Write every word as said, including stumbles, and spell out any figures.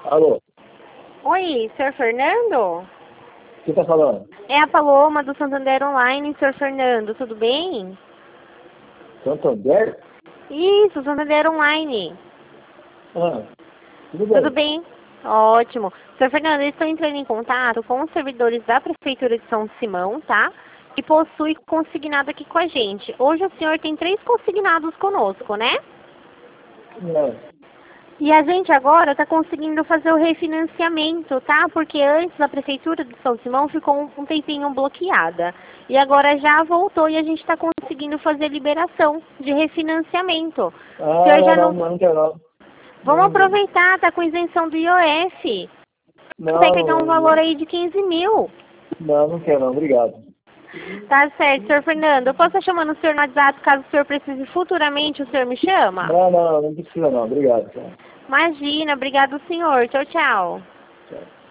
Alô, Oi, senhor Fernando? quem tá falando? É a Paloma do Santander Online, senhor Fernando, tudo bem? Santander? Isso, Santander Online. Ah, tudo bem. Tudo bem? Ótimo. senhor Fernando, eu estou entrando em contato com os servidores da Prefeitura de São Simão, tá? Que possui consignado aqui com a gente. Hoje o senhor tem três consignados conosco, né? Não. E a gente agora está conseguindo fazer o refinanciamento, tá? Porque antes a Prefeitura de São Simão ficou um, um tempinho bloqueada. E agora já voltou e a gente está conseguindo fazer liberação de refinanciamento. O Ah, senhor não, já não, não... não, não quero não. Vamos Não, aproveitar, tá com isenção do I O F. Consegue pegar um não, valor não, aí de quinze mil. não, não quero não, obrigado. Tá certo, senhor Fernando. Eu posso estar chamando o senhor no WhatsApp caso o senhor precise futuramente, o senhor me chama? Não, não, não precisa não, obrigado. Tá? Imagina, obrigado senhor. Tchau, tchau. Tchau.